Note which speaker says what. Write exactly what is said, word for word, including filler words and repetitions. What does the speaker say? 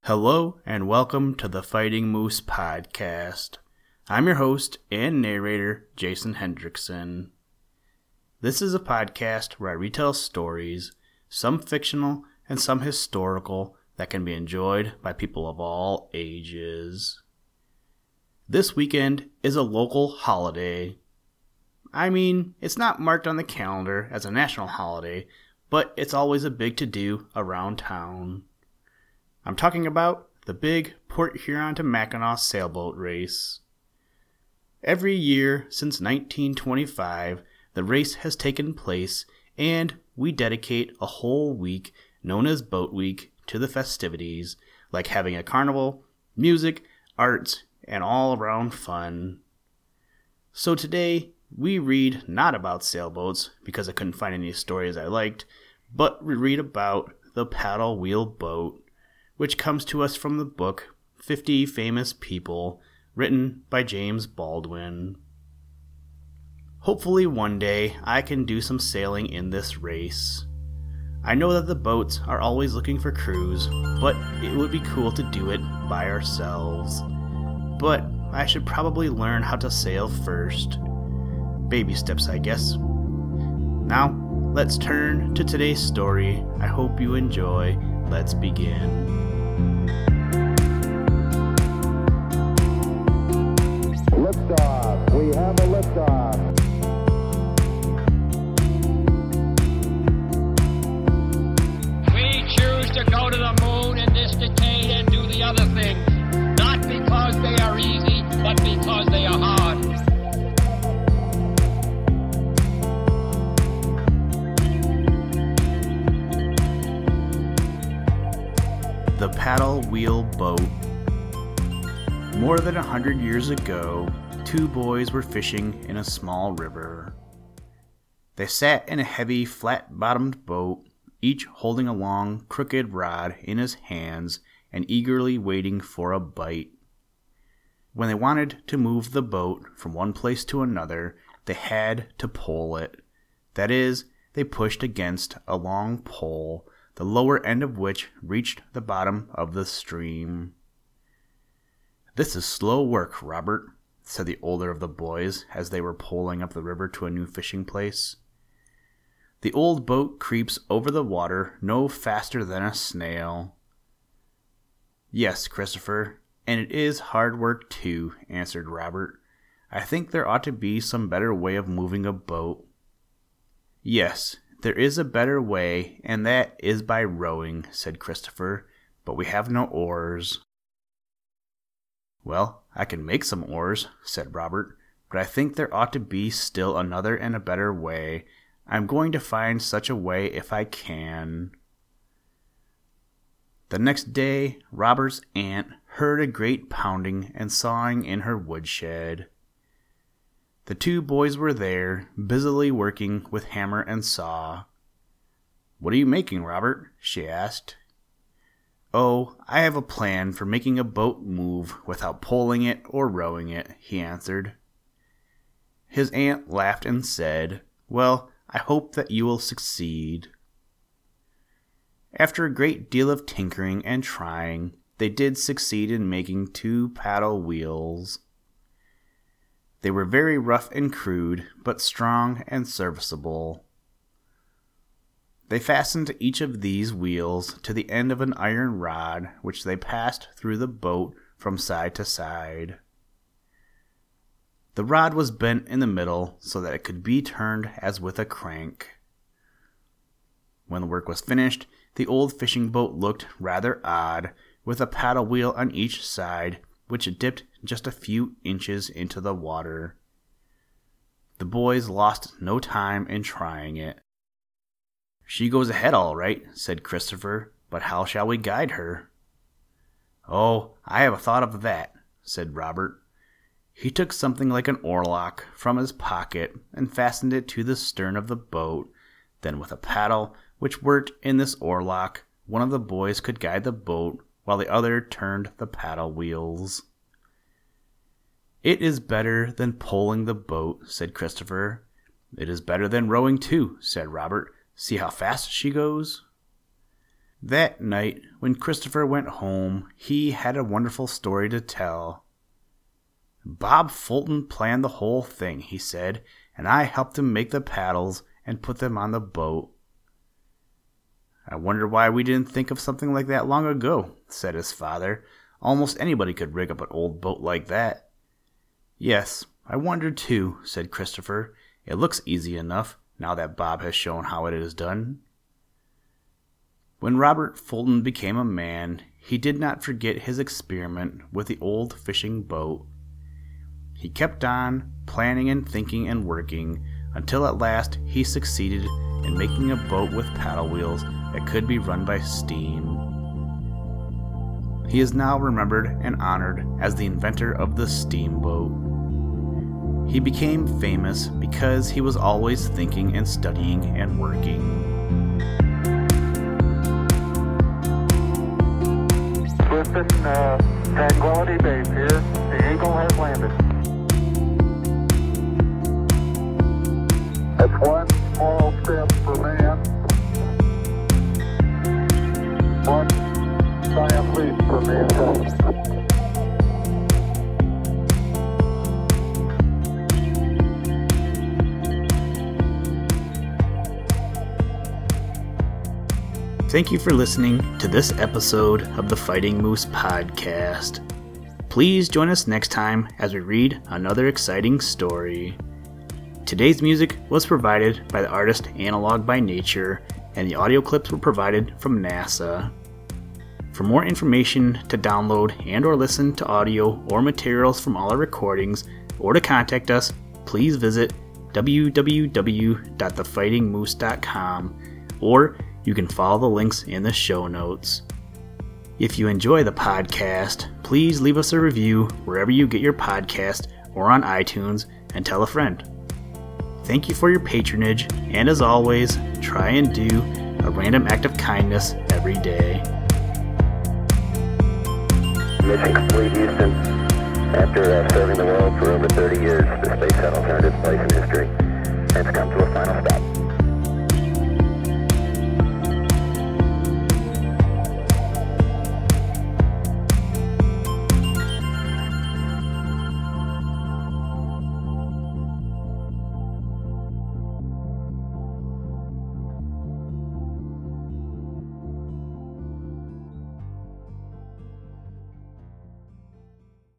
Speaker 1: Hello and welcome to the Fighting Moose Podcast. I'm your host and narrator, Jason Hendrickson. This is a podcast where I retell stories, some fictional and some historical, that can be enjoyed by people of all ages. This weekend is a local holiday. I mean, it's not marked on the calendar as a national holiday, but it's always a big to-do around town. I'm talking about the big Port Huron to Mackinac sailboat race. Every year since nineteen twenty-five, the race has taken place, and we dedicate a whole week, known as Boat Week, to the festivities, like having a carnival, music, arts, and all-around fun. So today, we read not about sailboats, because I couldn't find any stories I liked, but we read about the paddle wheel boat, which comes to us from the book fifty Famous People, written by James Baldwin. Hopefully one day I can do some sailing in this race. I know that the boats are always looking for crews, but it would be cool to do it by ourselves. But I should probably learn how to sail first. Baby steps, I guess. Now, let's turn to today's story. I hope you enjoy. Let's begin.
Speaker 2: Liftoff. We have a liftoff.
Speaker 3: We choose to go to the moon in this decade and do the other things, not because they are easy, but because they are hard.
Speaker 1: The paddle wheel boat. More than a hundred years ago, two boys were fishing in a small river. They sat in a heavy, flat-bottomed boat, each holding a long, crooked rod in his hands and eagerly waiting for a bite. When they wanted to move the boat from one place to another, they had to pole it. That is, they pushed against a long pole, the lower end of which reached the bottom of the stream. "This is slow work, Robert," said the older of the boys as they were poling up the river to a new fishing place. "The old boat creeps over the water no faster than a snail." "Yes, Christopher, and it is hard work too," answered Robert. "I think there ought to be some better way of moving a boat." "Yes, there is a better way, and that is by rowing," said Christopher, "but we have no oars." "Well, I can make some oars," said Robert, "but I think there ought to be still another and a better way. I'm going to find such a way if I can." The next day, Robert's aunt heard a great pounding and sawing in her woodshed. The two boys were there, busily working with hammer and saw. "What are you making, Robert?" she asked. "Oh, I have a plan for making a boat move without poling it or rowing it," he answered. His aunt laughed and said, "Well, I hope that you will succeed." After a great deal of tinkering and trying, they did succeed in making two paddle wheels. They were very rough and crude, but strong and serviceable. They fastened each of these wheels to the end of an iron rod, which they passed through the boat from side to side. The rod was bent in the middle so that it could be turned as with a crank. When the work was finished, the old fishing boat looked rather odd, with a paddle wheel on each side, which dipped just a few inches into the water. The boys lost no time in trying it. "She goes ahead all right," said Christopher, "but how shall we guide her?" "Oh, I have a thought of that," said Robert. He took something like an oarlock from his pocket and fastened it to the stern of the boat. Then with a paddle, which worked in this oarlock, one of the boys could guide the boat while the other turned the paddle wheels. "It is better than poling the boat," said Christopher. "It is better than rowing too," said Robert. "See how fast she goes." That night, when Christopher went home, he had a wonderful story to tell. Bob Fulton planned the whole thing, he said, and I helped him make the paddles and put them on the boat. I wonder why we didn't think of something like that long ago, said his father. Almost anybody could rig up an old boat like that. Yes, I wondered too, said Christopher. It looks easy enough, now that Bob has shown how it is done. When Robert Fulton became a man, he did not forget his experiment with the old fishing boat. He kept on planning and thinking and working until at last he succeeded in making a boat with paddle wheels that could be run by steam. He is now remembered and honored as the inventor of the steamboat. He became famous because he was always thinking and studying and working.
Speaker 2: Listen, uh, Tranquility Base here. The Eagle has landed. That's one small step for man, one giant leap for mankind.
Speaker 1: Thank you for listening to this episode of the Fighting Moose Podcast. Please join us next time as we read another exciting story. Today's music was provided by the artist Analog by Nature, and the audio clips were provided from NASA. For more information to download and or listen to audio or materials from all our recordings, or to contact us, please visit w w w dot the fighting moose dot com, or you can follow the links in the show notes. If you enjoy the podcast, please leave us a review wherever you get your podcast or on iTunes, and tell a friend. Thank you for your patronage, and as always, try and do a random act of kindness every day.
Speaker 4: Mission complete, Houston. After uh, serving the world for over thirty years, the space shuttle turned its place in history.